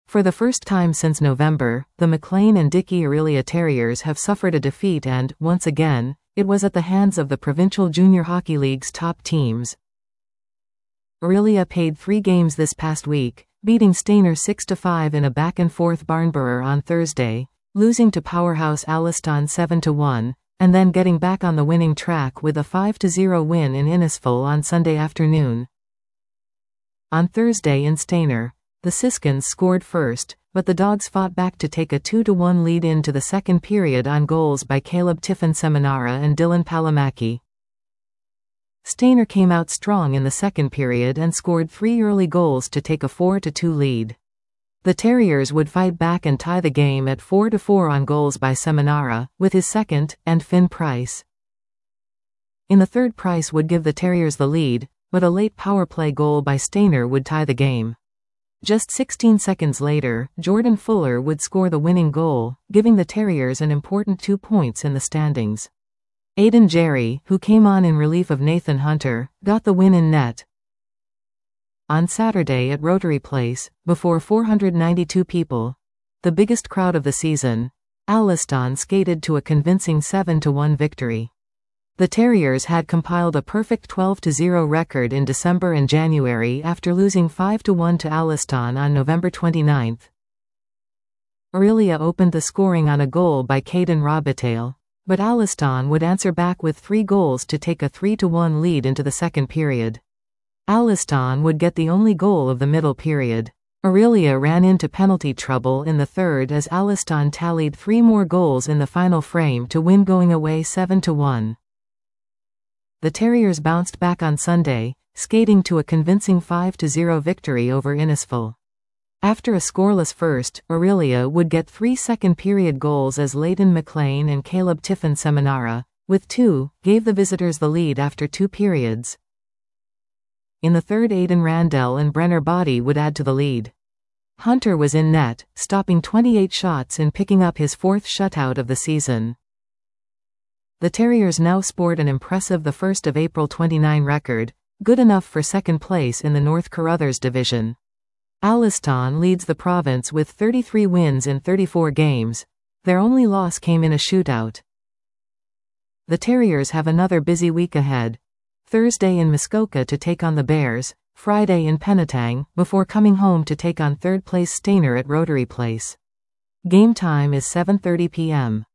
For the first time since November, the McLean and Dickey Orillia Terriers have suffered a defeat and, once again, it was at the hands of the Provincial Junior Hockey League's top teams. Orillia played 3 games this past week, beating Stayner 6-5 in a back-and-forth barnburner on Thursday, losing to powerhouse Alliston 7-1, and then getting back on the winning track with a 5-0 win in Innisfil on Sunday afternoon. On Thursday in Stayner, the Siskins scored first, but the Dogs fought back to take a 2-1 lead into the second period on goals by Caleb Tiffin Seminara and Dylan Palamaki. Stayner came out strong in the second period and scored 3 early goals to take a 4-2 lead. The Terriers would fight back and tie the game at 4-4 on goals by Seminara, with his second, and Finn Price. In the third, Price would give the Terriers the lead, but a late power play goal by Stayner would tie the game. Just 16 seconds later, Jordan Fuller would score the winning goal, giving the Terriers an important 2 points in the standings. Aidan Jerry, who came on in relief of Nathan Hunter, got the win in net. On Saturday at Rotary Place, before 492 people, the biggest crowd of the season, Alliston skated to a convincing 7-1 victory. The Terriers had compiled a perfect 12-0 record in December and January after losing 5-1 to Alliston on November 29. Orillia opened the scoring on a goal by Caden Robitaille, but Alliston would answer back with 3 goals to take a 3-1 lead into the second period. Alliston would get the only goal of the middle period. Orillia ran into penalty trouble in the third as Alliston tallied 3 more goals in the final frame to win going away 7-1. The Terriers bounced back on Sunday, skating to a convincing 5-0 victory over Innisfil. After a scoreless first, Orillia would get 3 second-period goals as Leighton McLean and Caleb Tiffin Seminara, with 2, gave the visitors the lead after 2 periods. In the third, Aidan Randell and Brenner Body would add to the lead. Hunter was in net, stopping 28 shots and picking up his 4th shutout of the season. The Terriers now sport an impressive 1 April 29 record, good enough for second place in the North Carruthers division. Alliston leads the province with 33 wins in 34 games. Their only loss came in a shootout. The Terriers have another busy week ahead. Thursday in Muskoka to take on the Bears, Friday in Penetang, before coming home to take on third-place Stayner at Rotary Place. Game time is 7:30 p.m.